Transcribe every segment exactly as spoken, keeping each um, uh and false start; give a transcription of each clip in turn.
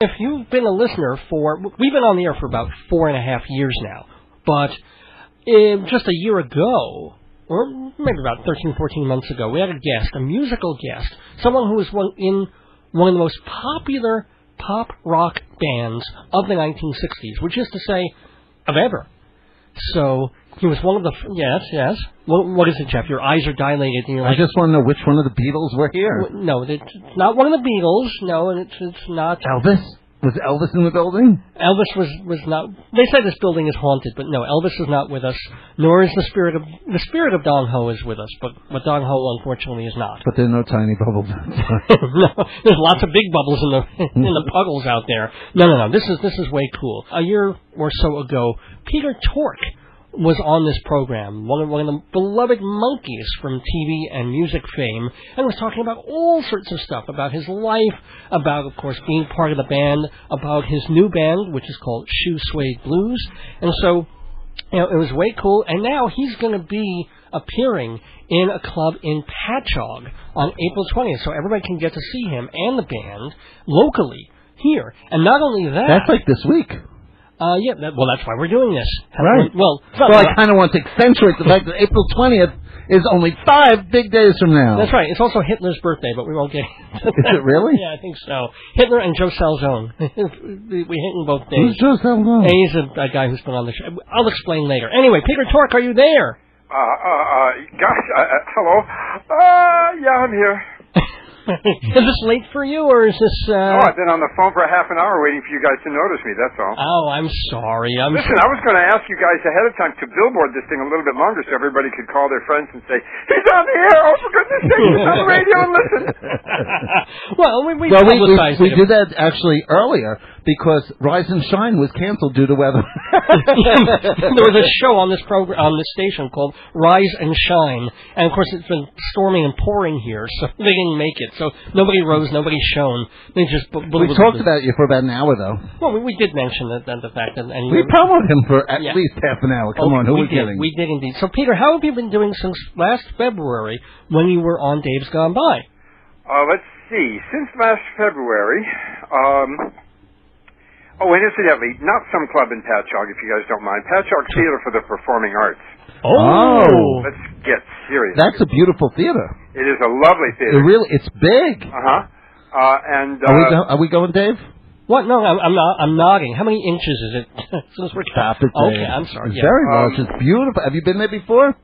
If you've been a listener for, we've been on the air for about four and a half years now, but in just a year ago, or maybe about thirteen, fourteen months ago, we had a guest, a musical guest, someone who was one in one of the most popular pop rock bands of the nineteen sixties, which is to say, of ever. So he was one of the yes, yes. What, what is it, Jeff? Your eyes are dilated. And you're like, I just want to know which one of the Beatles were here. No, it's not one of the Beatles. No, and it's it's not Elvis. Was Elvis in the building? Elvis was was not. They say this building is haunted, but no, Elvis is not with us. Nor is the spirit of the spirit of Dong Ho is with us, but but Dong Ho unfortunately is not. But there are no tiny bubbles. No, there's lots of big bubbles in the in the puddles out there. No, no, no. This is this is way cool. A year or so ago, Peter Tork was on this program, one of, one of the beloved monkeys from T V and music fame, and was talking about all sorts of stuff, about his life, about, of course, being part of the band, about his new band, which is called Shoe Suede Blues, and so, you know, it was way cool, and now he's going to be appearing in a club in Patchogue on April twentieth, so everybody can get to see him and the band locally here, and not only that... That's like this week. Uh, yeah, that, well, that's why we're doing this. Right. Well, well I kind of want to accentuate the fact that April twentieth is only five big days from now. That's right. It's also Hitler's birthday, but we won't get into that. Is it really? Yeah, I think so. Hitler and Joe Salzone. we, we hit in both days. Who's Joe Salzone? And he's a, a guy who's been on the show. I'll explain later. Anyway, Peter Tork, are you there? Uh, uh, uh, gosh, uh, uh, hello. Uh, yeah, I'm here. Is this late for you, or is this... Uh... Oh, I've been on the phone for a half an hour waiting for you guys to notice me, that's all. Oh, I'm sorry. I'm Listen, so... I was going to ask you guys ahead of time to billboard this thing a little bit longer so everybody could call their friends and say, he's on the air, oh, for goodness sake, he's on the radio and listen. Well, we, we well, we, we, we it. did that actually earlier because Rise and Shine was canceled due to weather. There was a show on this program, on this station called Rise and Shine, and of course it's been storming and pouring here, so they didn't make it. So nobody rose, nobody shone. They just b- b- we b- talked b- about you for about an hour, though. Well, we, we did mention that, that the fact that and we promoted him for at yeah. least half an hour. Come oh, on, who we are we did, kidding? We did indeed. So, Peter, how have you been doing since last February when you were on Dave's Gone By? Uh, let's see. Since last February, um, oh, and incidentally, not some club in Patchogue, if you guys don't mind. Patchogue Theater for the Performing Arts. Oh, let's get serious. That's a beautiful theater. It is a lovely theater. It really, it's big. Uh-huh. Uh, and, uh... Are we, go- are we going, Dave? What? No, I'm, I'm not. I'm nodding. How many inches is it? Since we're Stop it, Dave. Okay, I'm sorry. It's yeah. very um, large. It's beautiful. Have you been there before?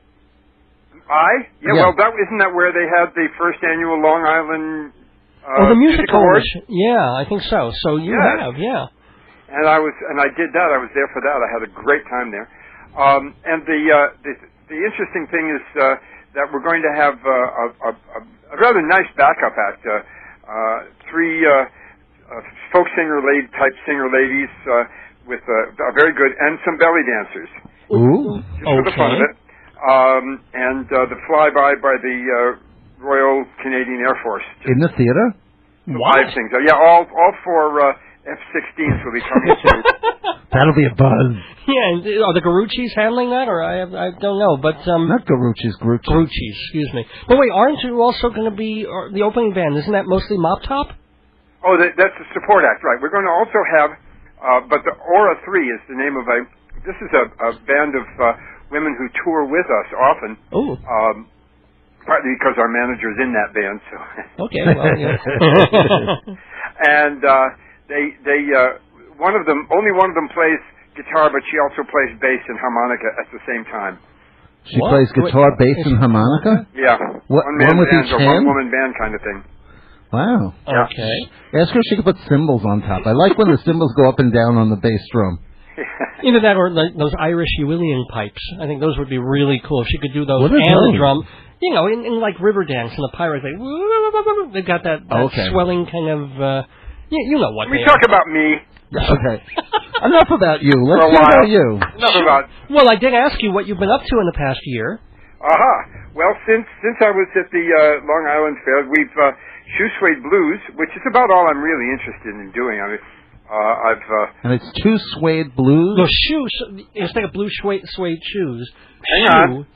I? Yeah, yeah. well, that isn't that where they had the first annual Long Island uh, Oh, the Music Awards? Yeah, I think so. So you yes. have, yeah. And I was, and I did that. I was there for that. I had a great time there. Um, and the, uh, the the interesting thing is uh, that we're going to have uh, a, a, a rather nice backup act. Uh, uh, three uh, uh, folk singer lady type singer ladies uh, with uh, a very good and some belly dancers. Ooh, just for the fun of it. Um, and uh, the flyby by the uh, Royal Canadian Air Force. In the theater? Five things. Uh, yeah, all all four uh, F sixteens will be coming through. That'll be a buzz. Yeah, and are the Garucci's handling that, or I I don't know, but um, not Garucci's, Garucci's. Garucci's, excuse me. But wait, aren't you also going to be or the opening band? Isn't that mostly Mop Top? Oh, that, that's the support act, right? We're going to also have, uh, but the Aura Three is the name of a. This is a, a band of uh, women who tour with us often. Oh. Um, partly because our manager is in that band, so. Okay. Well, yeah. And uh, they they uh, one of them only one of them plays guitar, but she also plays bass and harmonica at the same time. She what? plays guitar, Wait, bass, and harmonica? Yeah. What, one man one with band each or hand? one woman band kind of thing. Wow. Yeah. Okay. Ask her if she could put cymbals on top. I like when the cymbals go up and down on the bass drum. Either that or like those Irish Uillian pipes. I think those would be really cool if she could do those What are and those? the drum. You know, in, in like Riverdance and the Pirates, they they've got that, that Okay. swelling kind of. Uh, you, you know what? Can we they talk are. about me? Okay. Enough about you. For Let's a hear while. about you. Enough about. Well, I did ask you what you've been up to in the past year. Aha. Well, since since I was at the uh, Long Island Fair, we've uh, Shoe Suede Blues, which is about all I'm really interested in doing. I mean, uh, I've. Uh, And it's two suede blues? No, shoes. Instead of blue suede, suede shoes. Hang shoe, on.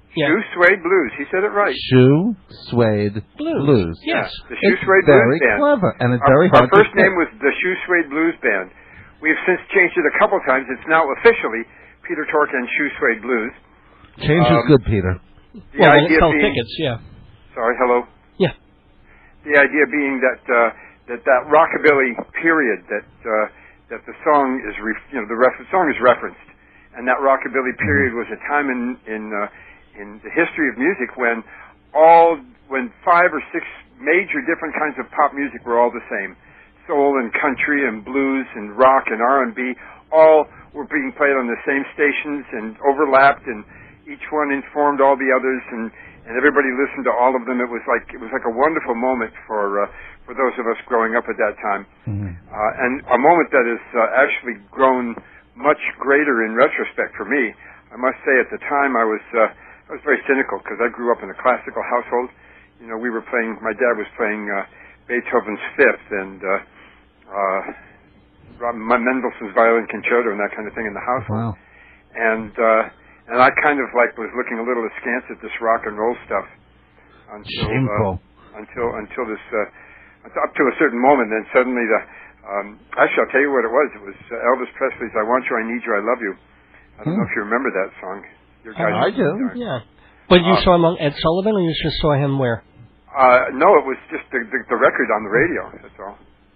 Yeah. Shoe Suede Blues. He said it right. Shoe Suede Blues. Blues. Yes. The Shoe It's Suede very Blues Band. clever, and it's Our, very our hard first to name say. was the Shoe Suede Blues Band. We have since changed it a couple times. It's now officially Peter Tork and Shoe Suede Blues. Change um, is good, Peter. The Well, when it idea sells being, tickets, yeah. Sorry, hello. Yeah. The idea being that uh, that that rockabilly period that uh, that the song is re- you know the ref- song is referenced, and that rockabilly period was a time in in uh, in the history of music when all when five or six major different kinds of pop music were all the same. Soul and country and blues and rock and R and B all were being played on the same stations and overlapped, and each one informed all the others, and, and everybody listened to all of them. It was like it was like a wonderful moment for uh, for those of us growing up at that time, Mm-hmm. uh, and a moment that has uh, actually grown much greater in retrospect for me. I must say, at the time, I was uh, I was very cynical because I grew up in a classical household. You know, we were playing. My dad was playing uh, Beethoven's Fifth and uh, uh, Mendelssohn's Violin Concerto and that kind of thing in the household. Wow. And uh, and I kind of like was looking a little askance at this rock and roll stuff until Shameful. uh, until until this uh, up to a certain moment. Then suddenly the um, actually I'll tell you what it was. It was uh, Elvis Presley's "I Want You, I Need You, I Love You." I don't Hmm. know if you remember that song. Your guys I do. Yeah. But you Uh, saw him on Ed Sullivan, or you just saw him where? Uh, no, it was just the, the, the record on the radio. That's all.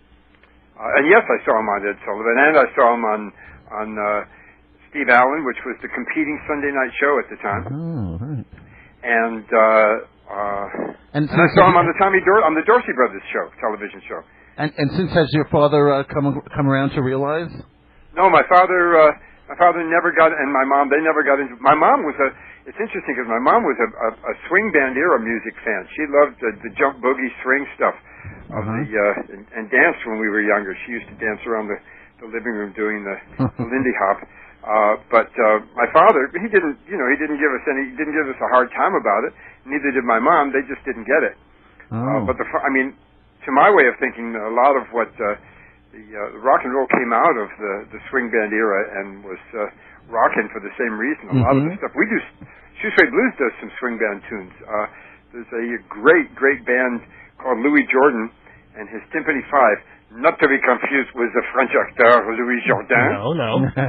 Uh, and yes, I saw him on Ed Sullivan, and I saw him on on uh, Steve Allen, which was the competing Sunday night show at the time. Oh, right. And uh, uh, And, and I saw him on the Tommy Dor- on the Dorsey Brothers show, television show. And, and since has your father uh, come come around to realize? No, my father, uh, my father never got, and my mom, they never got into. My mom was a. It's interesting because my mom was a, a, a swing band era music fan. She loved the, the jump boogie swing stuff of Uh-huh. the uh, and, and danced when we were younger. She used to dance around the, the living room doing the, the Lindy Hop. Uh, but uh, my father, he didn't, you know, he didn't give us any, he didn't give us a hard time about it. Neither did my mom. They just didn't get it. Oh. Uh, but the, I mean, to my way of thinking, a lot of what uh, the, uh, the rock and roll came out of the, the swing band era and was uh, rocking for the same reason. A lot of the Mhm. stuff we do, Shoe Suede Blues does some swing band tunes. Uh, there's a great, great band called Louis Jordan and his Timpani Five. Not to be confused with the French actor Louis Jordan. No, no.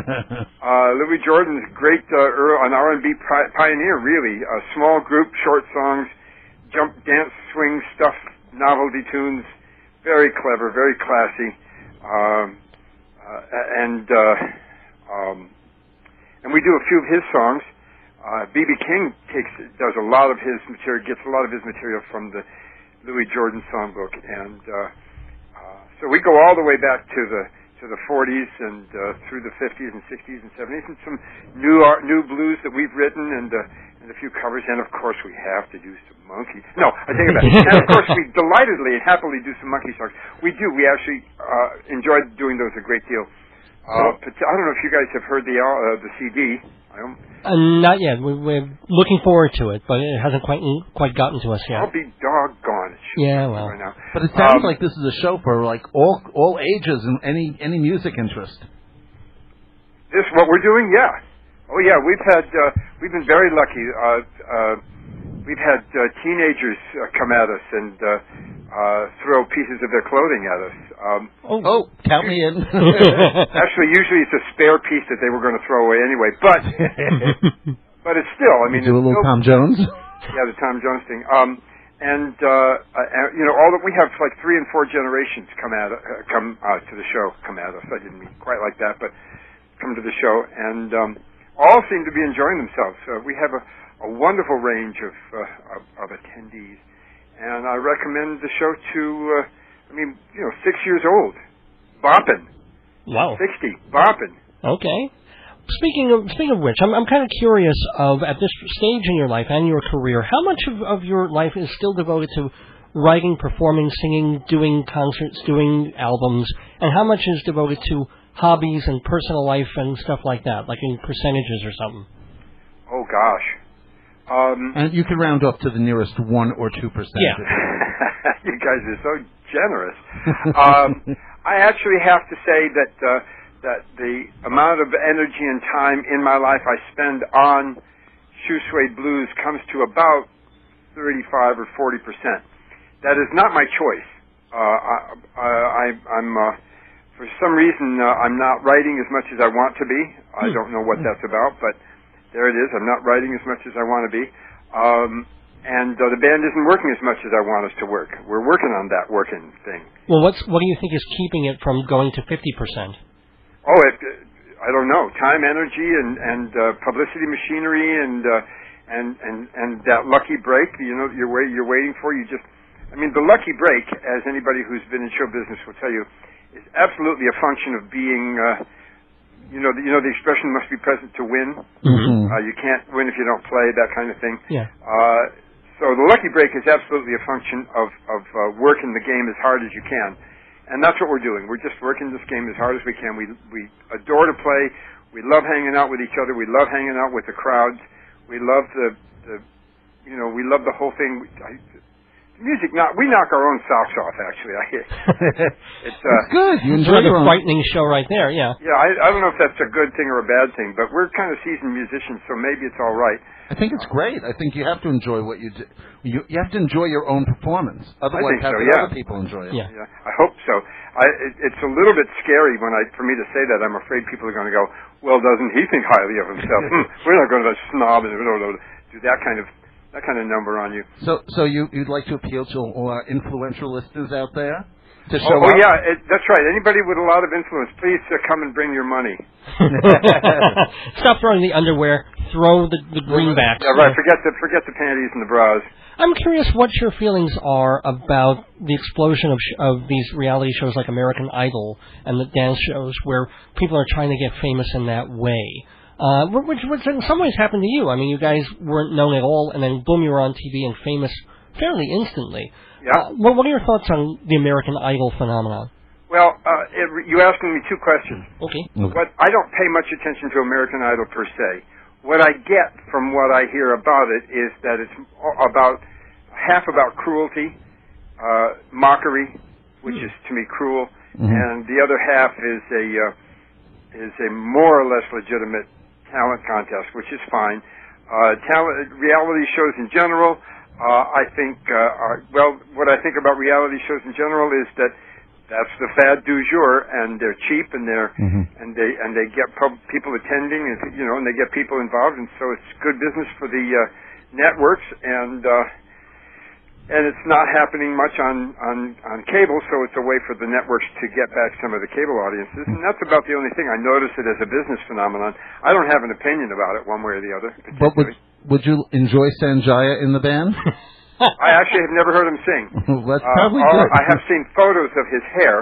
Uh, Louis Jordan's great, uh, Earl, an R and B pi- pioneer, really. A small group, short songs, jump, dance, swing stuff, novelty tunes. Very clever, very classy. Um, uh, and, uh, um, and we do a few of his songs. Uh, B B King takes, does a lot of his material, gets a lot of his material from the Louis Jordan songbook. And, uh, uh, so we go all the way back to the, to the forties and uh, through the fifties and sixties and seventies, and some new art, new blues that we've written, and uh, and a few covers. And of course, we have to do some monkey. No, I take it back. And of course, we delightedly and happily do some monkey songs. We do. We actually uh, enjoyed doing those a great deal. Uh, but I don't know if you guys have heard the uh, the C D. I don't, Uh, not yet. We, we're looking forward to it, but it hasn't quite quite gotten to us yet. I'll be doggone. It should Yeah, be well. right now. But it sounds Um, like this is a show for like all all ages and any any music interest. This what we're doing? Yeah. Oh yeah, we've had uh, we've been very lucky. Uh, uh, we've had uh, teenagers uh, come at us and uh, uh, throw pieces of their clothing at us. Um, Oh, Oh, count me in. actually, usually it's a spare piece that they were going to throw away anyway. But but it's still. I mean, do a it's little still, Tom Jones. Yeah, the Tom Jones thing. Um, and uh, uh, you know, all that we have like three and four generations come at uh, come uh, to the show. Come at us. I didn't mean quite like that, but come to the show, and um, all seem to be enjoying themselves. Uh, we have a, a wonderful range of, uh, of of attendees, and I recommend the show to. Uh, I mean, you know, six years old, bopping, wow. sixty, bopping. Okay. Speaking of speaking of which, I'm I'm kind of curious of at this stage in your life and your career, how much of, of your life is still devoted to writing, performing, singing, doing concerts, doing albums, and how much is devoted to hobbies and personal life and stuff like that, like in percentages or something? Oh gosh. Um, And you can round up to the nearest one or two percent. Yeah. You guys are so generous. um, I actually have to say that uh, that the amount of energy and time in my life I spend on Shoe Suede Blues comes to about thirty-five or forty percent. That is not my choice. Uh, I, I, I'm, uh, for some reason, uh, I'm not writing as much as I want to be. I don't know what that's about, but there it is. I'm not writing as much as I want to be. Um, and uh, the band isn't working as much as I want us to work. We're working on that working thing. Well, what's what do you think is keeping it from going to fifty percent? Oh, it, I don't know. Time, energy, and and uh, publicity machinery, and uh, and and and that lucky break. You know, you're wait, you're waiting for. You just, I mean, the lucky break, as anybody who's been in show business will tell you, is absolutely a function of being. Uh, you know, the, you know the expression "must be present to win." Mm-hmm. Uh, you can't win if you don't play. That kind of thing. Yeah. Uh, so the lucky break is absolutely a function of of uh, working the game as hard as you can. And that's what we're doing. We're just working this game as hard as we can. We we adore to play. We love hanging out with each other. We love hanging out with the crowds. We love the, the you know, we love the whole thing. We, I, the music, not we knock our own socks off. Actually, I it's uh, it's good. You It's enjoy another your own. frightening show right there. Yeah. yeah. I, I don't know if that's a good thing or a bad thing, but we're kind of seasoned musicians, so maybe it's all right. I think it's great. I think you have to enjoy what you do. You, you have to enjoy your own performance. Otherwise, think how so, can yeah. other people enjoy it? Yeah. Yeah, I hope so. I, it, it's a little bit scary when I, for me to say that. I'm afraid people are going to go, well, doesn't he think highly of himself? hmm, we're not going to snob and do that kind of that kind of number on you. So, so you, you'd like to appeal to all our influential listeners out there to show Oh, oh up? yeah, it, that's right. Anybody with a lot of influence, please uh, come and bring your money. Stop throwing the underwear. Throw the, the greenbacks. Yeah, right. Forget the forget the panties and the bras. I'm curious what your feelings are about the explosion of sh- of these reality shows like American Idol and the dance shows where people are trying to get famous in that way. Uh, which, which in some ways happened to you. I mean, you guys weren't known at all, and then boom, you were on T V and famous fairly instantly. Yeah. Uh, what, what are your thoughts on the American Idol phenomenon? Well, uh, it, you asking me two questions. Okay. What I don't pay much attention to American Idol per se. What I get from what I hear about it is that it's about half about cruelty, uh, mockery, which mm. is to me cruel, mm-hmm. and the other half is a uh, is a more or less legitimate talent contest, which is fine. Uh, talent reality shows in general, uh, I think. Uh, are, well, what I think about reality shows in general is that that's the fad du jour, and they're cheap, and they're mm-hmm. and they and they get pub- people attending, and you know, and they get people involved, and so it's good business for the uh, networks, and uh, and it's not happening much on, on on cable, so it's a way for the networks to get back some of the cable audiences, and that's about the only thing. I notice it as a business phenomenon. I don't have an opinion about it one way or the other. But would would you enjoy Sanjaya in the band? I actually have never heard him sing. Well, that's uh, probably all, good. I have seen photos of his hair,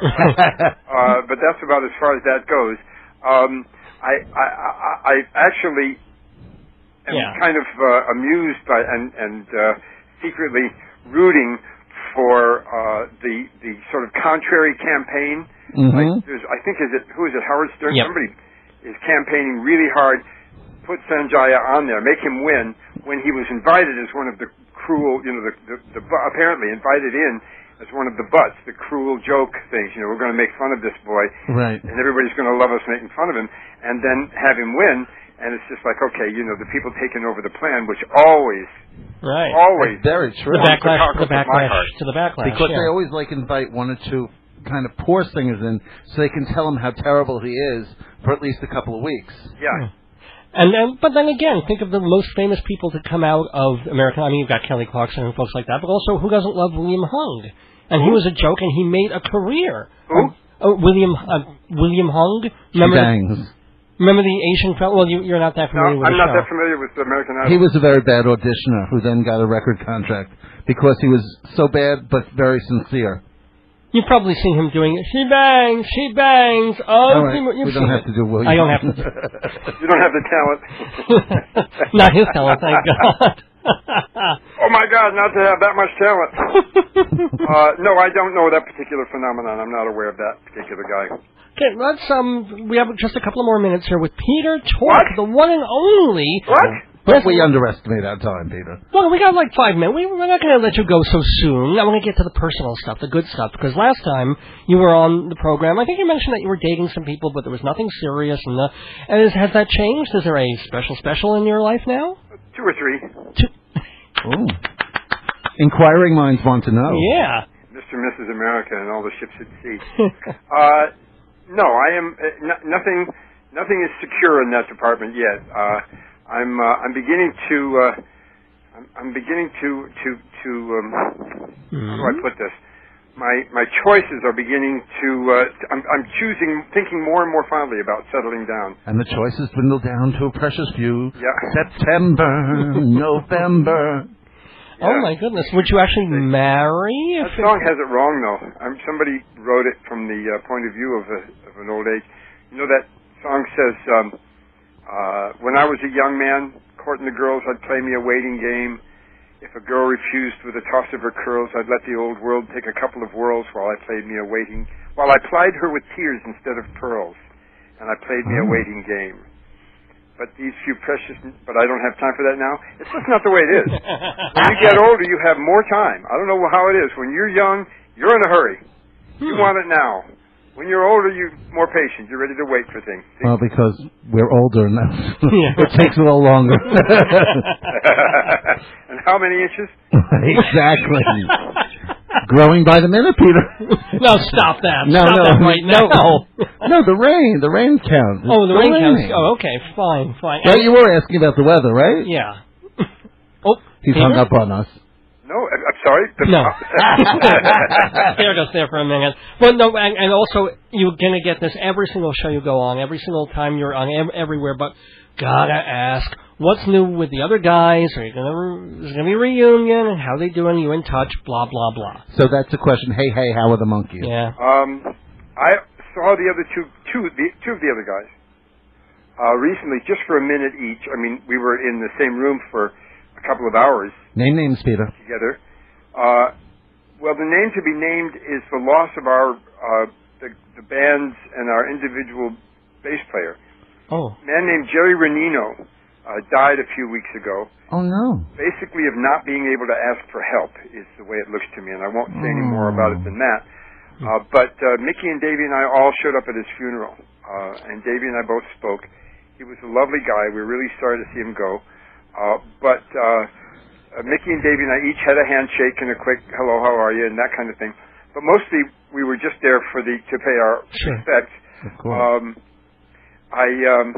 uh, but that's about as far as that goes. Um, I, I, I, I actually am yeah. kind of uh, amused by and, and uh, secretly rooting for uh, the the sort of contrary campaign. Mm-hmm. Like there's, I think is it who is it Howard Stern? Yep. Somebody is campaigning really hard. Put Sanjaya on there, make him win when he was invited as one of the cruel, you know, the, the, the apparently invited in as one of the butts, the cruel joke things. You know, we're going to make fun of this boy, right? And everybody's going to love us making fun of him, and then have him win. And it's just like, okay, you know, the people taking over the plan, which always, right, always, That's very true. The backlash to the backlash to the backlash, because yeah. they always like invite one or two kind of poor singers in, so they can tell him how terrible he is for at least a couple of weeks. Yeah. yeah. And then, but then again, think of the most famous people to come out of American. I mean, you've got Kelly Clarkson and folks like that, but also who doesn't love William Hung? And he was a joke, and he made a career. Who? Um, oh, William uh, William Hung. Remember Bangs. The, remember the Asian fellow? Well, you, you're not that familiar No, with I'm the not show. that familiar with American Idol. He was a very bad auditioner who then got a record contract because he was so bad but very sincere. You've probably seen him doing She Bangs, She Bangs. Oh, All right. you, we don't have to do William. I don't have to. You don't have the talent. Not his talent, thank God. Oh my God, not to have that much talent. uh, no, I don't know that particular phenomenon. I'm not aware of that particular guy. Okay, let's um, we have just a couple of more minutes here with Peter Tork, What? the one and only. What? But we underestimate our time, Peter. Well, we got like five minutes. We, we're not going to let you go so soon. I want to get to the personal stuff, the good stuff, because last time you were on the program, I think you mentioned that you were dating some people, but there was nothing serious. And, the, and is, has that changed? Is there a special special in your life now? Two or three. Two. Ooh. Inquiring minds want to know. Yeah. Mister and Missus America and all the ships at sea. uh, no, I am uh, n- nothing. Nothing is secure in that department yet. Uh, I'm. Uh, I'm beginning to. Uh, I'm, I'm beginning to. To. To. Um, mm-hmm. How do I put this? My my choices are beginning to. Uh, I'm, I'm choosing, thinking more and more fondly about settling down. And the choices dwindle down to a precious few. Yeah. September, November. Yeah. Oh my goodness! Would you actually marry? That song has it wrong though. I'm, somebody wrote it from the uh, point of view of, a, of an old age. You know that song says, um, uh, "When I was a young man, courting the girls, I'd play me a waiting game. If a girl refused with a toss of her curls, I'd let the old world take a couple of whirls while I played me a waiting. While I plied her with tears instead of pearls, and I played me a waiting game." But these few precious, but I don't have time for that now. It's just not the way it is. When you get older, you have more time. I don't know how it is. When you're young, you're in a hurry. You want it now. When you're older, you're more patient. You're ready to wait for things. See? Well, because we're older and that's, Yeah. it takes a little longer. And how many inches? Exactly. Growing by the minute, Peter. No, stop that. No, stop no, that right no, now. no, the rain. The rain counts. Oh, the, the rain, rain counts. Oh, okay, fine, fine. Right, you were asking about the weather, right? Yeah. Oh, He's Peter? hung up on us. No, I- I'm sorry. The- No. There goes there for a minute. Well, no, and, and also you're gonna get this every single show you go on, every single time you're on, ev- everywhere. But gotta ask, what's new with the other guys? Are you gonna? Re- there's gonna be a reunion, and how they doing? You in touch? Blah blah blah. So that's the question. Hey, hey, how are the monkeys? Yeah. Um, I saw the other two, two, the, two of the other guys uh, recently, just for a minute each. I mean, we were in the same room for a couple of hours. Name names, Peter. Together. Uh, well, the name to be named is the loss of our uh, the, the band's and our individual bass player. Oh. A man named Jerry Renino uh, died a few weeks ago. Oh no. Basically, of not being able to ask for help is the way it looks to me, and I won't say any more about it than that. Uh, but uh, Mickey and Davey and I all showed up at his funeral, uh, and Davey and I both spoke. He was a lovely guy. We were really sorry to see him go. Uh, but uh, uh, Mickey and Davey and I each had a handshake and a quick hello, how are you, and that kind of thing. But mostly we were just there for the to pay our Sure. respects. Of course. Um, I um,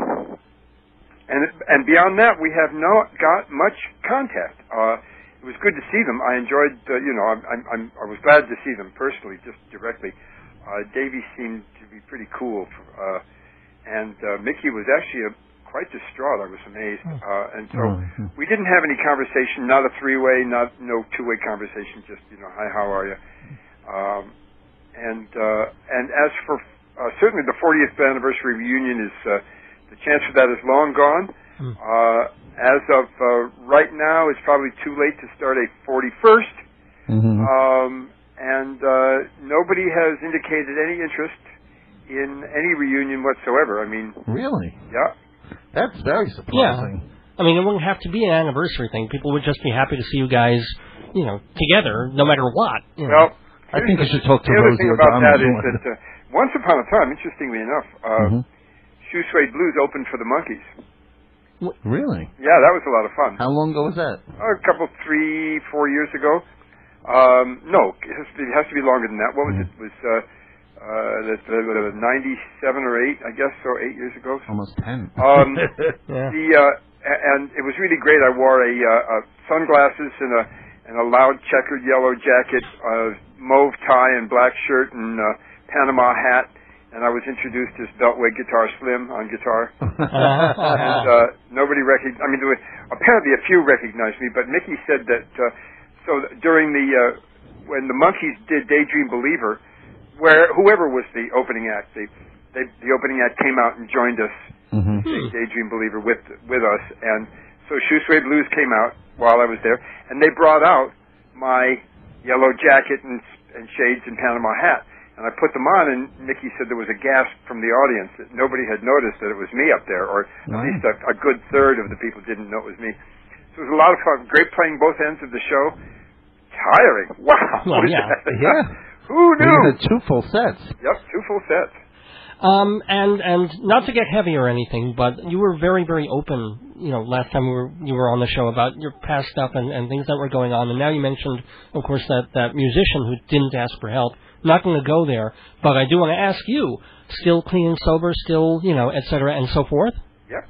and and beyond that, we have not got much contact. Uh, it was good to see them. I enjoyed, uh, you know, I'm, I'm, I'm, I was glad to see them personally, just directly. Uh, Davey seemed to be pretty cool, uh, and uh, Mickey was actually a quite distraught. I was amazed. Uh, and so Mm-hmm. we didn't have any conversation, not a three-way, not no two-way conversation, just, you know, hi, how are you? Um, and, uh, and as for uh, certainly the fortieth anniversary reunion is, uh, the chance for that is long gone. Mm. Uh, as of uh, right now, it's probably too late to start a forty-first. Mm-hmm. Um, and uh, nobody has indicated any interest in any reunion whatsoever. I mean, Really? yeah. That's very surprising. I mean, it wouldn't have to be an anniversary thing. People would just be happy to see you guys, you know, together, no matter what. You know. Well, I think you should talk to the other Rosie thing about O'Donnell. that is that uh, once upon a time, interestingly enough, uh, Mhm. Shoe Suede Blues opened for the Monkees. Really? Yeah, that was a lot of fun. How long ago was that? Uh, a couple, three, four years ago. Um, no, it has, to be, it has to be longer than that. What was Mhm. it? It was uh, uh, that's, uh, ninety-seven or eight, I guess, so eight years ago. Almost ten. Um, Yeah. The uh, a- and it was really great. I wore a, uh, a sunglasses and a and a loud checkered yellow jacket, uh, mauve tie and black shirt and uh, Panama hat, and I was introduced as Beltway Guitar Slim on guitar. and uh, nobody recognized. I mean, there were, apparently a few recognized me, but Mickey said that. Uh, so during the uh, when the Monkees did Daydream Believer, where whoever was the opening act, they, they, the opening act came out and joined us. Mm-hmm. Daydream Believer with with us, and so Shoe Suede Blues came out while I was there, and they brought out my yellow jacket and and shades and Panama hat, And I put them on, and Mickey said there was a gasp from the audience that nobody had noticed that it was me up there, or at Wow. least a, a good third of the people didn't know it was me. So it was a lot of fun. Great playing both ends of the show. Tiring. Wow. Well, yeah. Yeah. Who knew? You had two full sets. Yep, two full sets. Um, and and not to get heavy or anything, but you were very, very open, you know, last time we were, you were on the show about your past stuff and, and things that were going on. And now you mentioned, of course, that, that musician who didn't ask for help. Not going to go there, but I do want to ask you, still clean and sober, still, you know, et cetera, and so forth? Yep.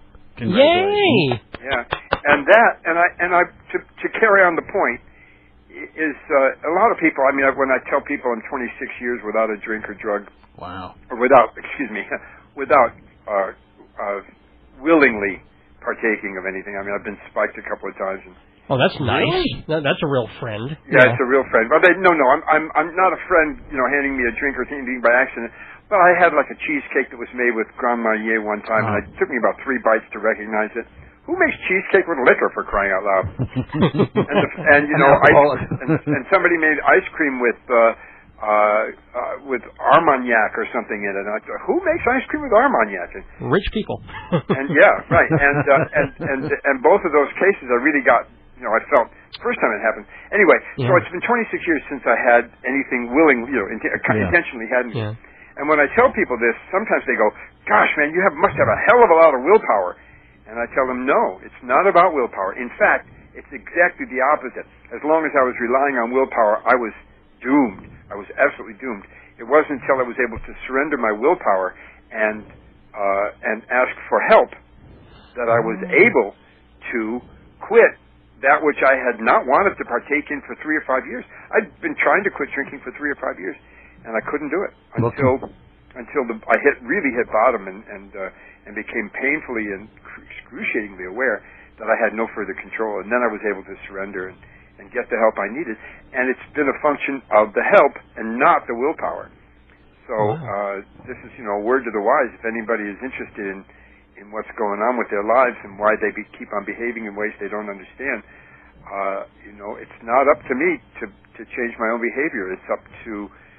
Yay! Yeah. And that, and I, and I, to, to carry on the point, i- is uh, a lot of people, I mean, when I tell people I'm twenty-six years without a drink or drug, Wow. or without, excuse me, without uh, uh, willingly partaking of anything. I mean, I've been spiked a couple of times. And, Oh, that's nice. Really? That, that's a real friend. yeah, it's a real friend. But they, no, no, I'm, I'm, I'm not a friend, you know, handing me a drink or anything by accident. But I had like a cheesecake that was made with Grand Marnier one time, Oh. and it took me about three bites to recognize it. Who makes cheesecake with liquor, for crying out loud? and, the, and you An know, ice, alcoholic. and, and somebody made ice cream with uh, uh, uh, with Armagnac or something in it. And I thought, who makes ice cream with Armagnac? And, Rich people. and yeah, right. And, uh, and and and both of those cases, I really got, you know, I felt first time it happened. Anyway, so Yeah. it's been twenty-six years since I had anything willing, you know, int- Yeah. intentionally hadn't. Yeah. And when I tell people this, sometimes they go, "Gosh, man, you have must have a hell of a lot of willpower." And I tell them, no, it's not about willpower. In fact, it's exactly the opposite. As long as I was relying on willpower, I was doomed. I was absolutely doomed. It wasn't until I was able to surrender my willpower and uh, and ask for help that I was able to quit that which I had not wanted to partake in for three or five years. I'd been trying to quit drinking for three or five years, and I couldn't do it until until the, I hit really hit bottom and and uh, and became painfully and excruciatingly aware that I had no further control. And then I was able to surrender and, and get the help I needed. And it's been a function of the help and not the willpower. So uh, this is, you know, a word to the wise. If anybody is interested in, in what's going on with their lives and why they be, keep on behaving in ways they don't understand, uh, you know, it's not up to me to, to change my own behavior. It's up to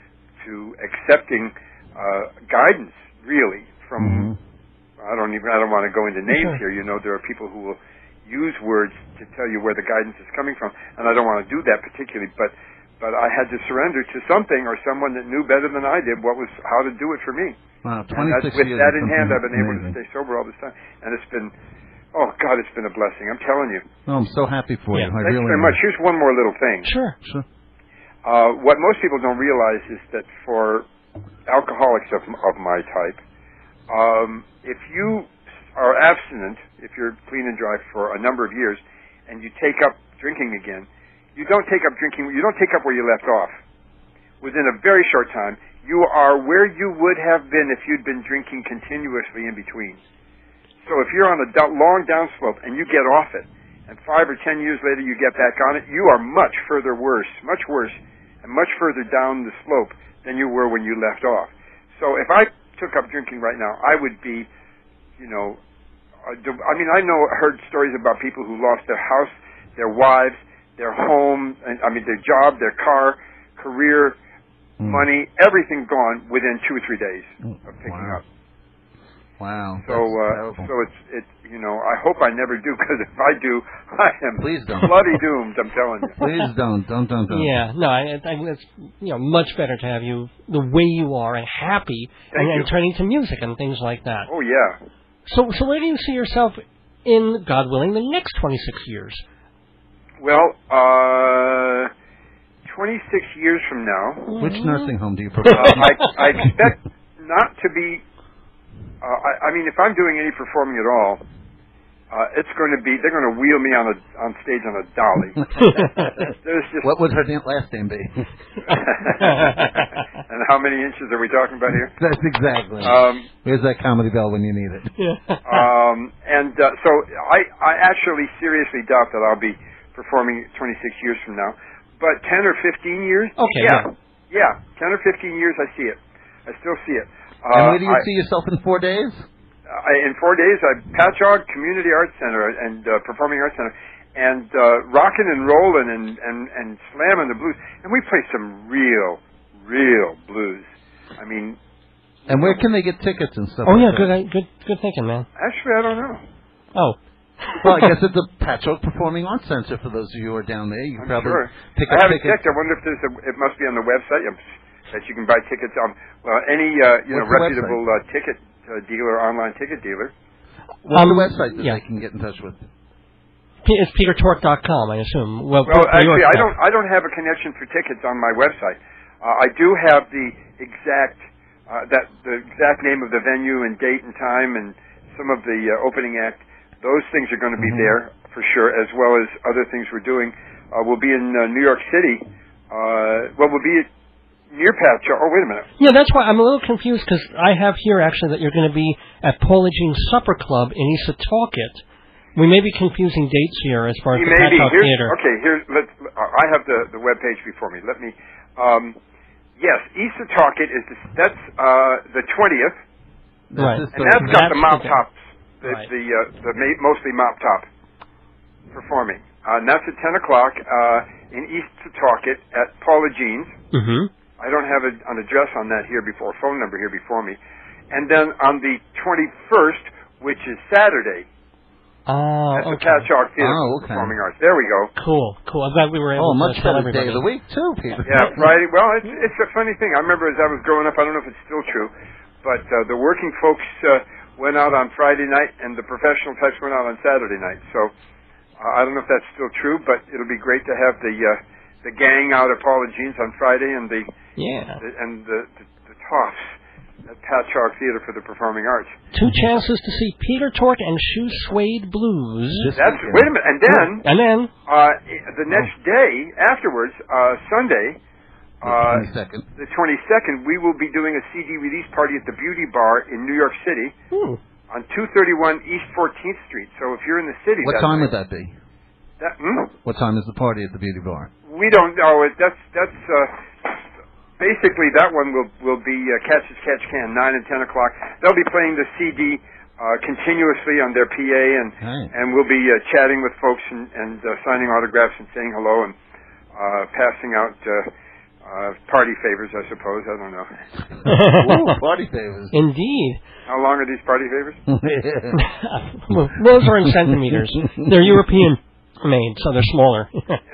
to accepting uh, guidance, really, from. Mm-hmm. I don't even. I don't want to go into names Sure. here. You know, there are people who will use words to tell you where the guidance is coming from, and I don't want to do that particularly. But, but I had to surrender to something or someone that knew better than I did what was how to do it for me. Wow, And twenty-six that's, with years. that is in hand, something I've been able to amazing. stay sober all this time, and it's been, oh God, it's been a blessing. I'm telling you. Oh, I'm so happy for Yeah. you. I Thanks really very am. much. Here's one more little thing. Sure. Sure. Uh, what most people don't realize is that for alcoholics of, of my type, um, if you are abstinent, if you're clean and dry for a number of years, and you take up drinking again, you don't take up drinking, you don't take up where you left off. Within a very short time, you are where you would have been if you'd been drinking continuously in between. So if you're on a do- long downslope and you get off it, and five or ten years later you get back on it, you are much further worse, much worse, and much further down the slope than you were when you left off. So if I took up drinking right now, I would be, you know, uh, I mean, I know, heard stories about people who lost their house, their wives, their home, and I mean, their job, their car, career, Mm. money, everything gone within two or three days of picking Wow. up. Wow. So, that's uh, terrible. so it's, it, you know, I hope I never do, because if I do, I am Please don't. bloody doomed, I'm telling you. Please don't, don't, don't, don't. Yeah, no, I, I think it's, you know, much better to have you the way you are and happy Thank and, you. and turning to music and things like that. Oh, yeah. So, so where do you see yourself in, God willing, the next twenty-six years? Well, uh, twenty-six years from now, Which nursing home do you uh, prefer? I, I expect not to be, uh, I, I mean, if I'm doing any performing at all, uh, it's going to be, they're going to wheel me on a on stage on a dolly. There's just, What would her na- last name be? and how many inches are we talking about here? That's exactly. Um, Where's that comedy bell when you need it? um, and uh, so I, I actually seriously doubt that I'll be performing twenty-six years from now. But ten or fifteen years? Okay, Yeah. Yeah. ten or fifteen years, I see it. I still see it. Uh, and where do you I, see yourself in four days? I, in four days, I Patchogue Community Arts Center and uh, Performing Arts Center, and uh, rocking and rolling and, and, and slamming the blues. And we play some real, real blues. I mean. And where can they get tickets and stuff? Oh like yeah, that? good, good, good thinking, man. Actually, I don't know. Oh. Well, I guess at the Patchogue Performing Arts Center, for those of you who are down there, you can I'm probably sure. pick I up haven't tickets. checked. I wonder if there's a. It must be on the website um, that you can buy tickets on. Well, any uh, you What's know the reputable uh, ticket uh, dealer, online ticket dealer. What's Um, the website that yeah. they can get in touch with? P- It's peter tork dot com, I assume. Well, Well, for your actually, I stuff. don't. I don't have a connection for tickets on my website. Uh, I do have the exact uh, that the exact name of the venue and date and time and some of the uh, opening act. Those things are going to be Mm-hmm. there for sure, as well as other things we're doing. Uh, we'll be in uh, New York City. Uh, well, we'll be near Patchogue. Oh, wait a minute. Yeah, that's why I'm a little confused, because I have here, actually, that you're going to be at Paula Jean's Supper Club in Issatalkit. We may be confusing dates here as far as the Maybe. Patchogue Here's, Theater. okay, here's. Let's, I have the the web page before me. Let me. Um, yes, Issatalkit is the, that's uh, the twentieth, Right. That's and that's got the That's mop the- tops, the Right. the, uh, the ma- mostly mop top performing, uh, and that's at ten o'clock uh, in Issatalkit at Paula Jean's. Mm-hmm. I don't have a, an address on that here before, phone number here before me, and then on the twenty-first, which is Saturday, Oh, at the okay. Patchogue Theater Oh, for okay. Performing Arts. There we go. Cool, cool. I'm glad we were Oh, able much to tell better everybody. day of the week, too, Peter. Yeah, Friday. Well, it's, it's a funny thing. I remember as I was growing up, I don't know if it's still true, but uh, the working folks uh, went out on Friday night, and the professional types went out on Saturday night. So uh, I don't know if that's still true, but it'll be great to have the uh, the gang out at Paula Jean's on Friday, and the, Yeah. the and the, the, the toffs at Patchogue Theater for the Performing Arts. Two chances to see Peter Tork and Shoe Suede Blues. This That's weekend. wait a minute, and then And then, uh, the next day afterwards, uh, Sunday. Uh, twenty-second. The twenty-second, we will be doing a C D release party at the Beauty Bar in New York City hmm, on two thirty-one East fourteenth Street. So if you're in the city, What that time night- would that be? that, mm, What time is the party at the Beauty Bar? we don't know. It- That's that's uh, basically that one will will be uh, Catch as Catch Can nine and ten o'clock. They'll be playing the C D uh, continuously on their P A, and Right. and we'll be uh, chatting with folks and, and uh, signing autographs and saying hello and uh, passing out. Uh, Uh, party favors, I suppose. I don't know. Ooh, party favors. indeed. How long are these party favors? Well, those are in centimeters. They're European made, so they're smaller.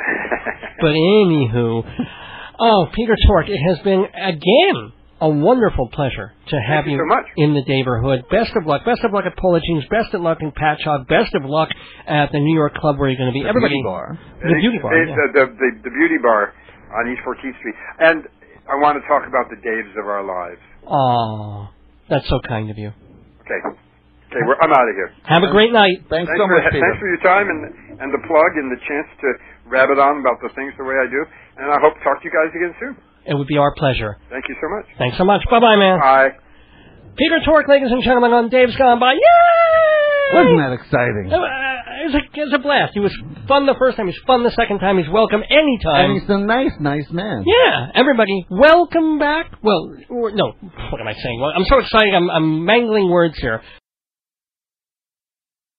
But anywho, oh, Peter Tork, it has been again a wonderful pleasure to have you you so much. in the neighborhood. Best of luck. Best of luck at Paula Jean's. Best of luck in Patchogue. Best of luck at the New York club where you're going to be. The Everybody, Beauty Bar. the Beauty Bar. It's, Yeah. uh, the, the, the Beauty Bar on East fourteenth Street. And I want to talk about the Daves of our lives. Oh, that's so kind of you. Okay. Okay, we're, I'm out of here. Have a great night. Thanks, Thanks so for, much, Peter. thanks for your time and, and the plug and the chance to rabbit on about the things the way I do. And I hope to talk to you guys again soon. It would be our pleasure. Thank you so much. Thanks so much. Bye-bye, man. Bye. Peter Tork, ladies and gentlemen, on Dave's Gone By. Yay! Wasn't that exciting? Uh, It was, a, it was a blast. He was fun the first time. He's fun the second time. He's welcome anytime. And he's a nice, nice man. Yeah, everybody, welcome back. Well, or, no, what am I saying? Well, I'm so excited. I'm, I'm mangling words here.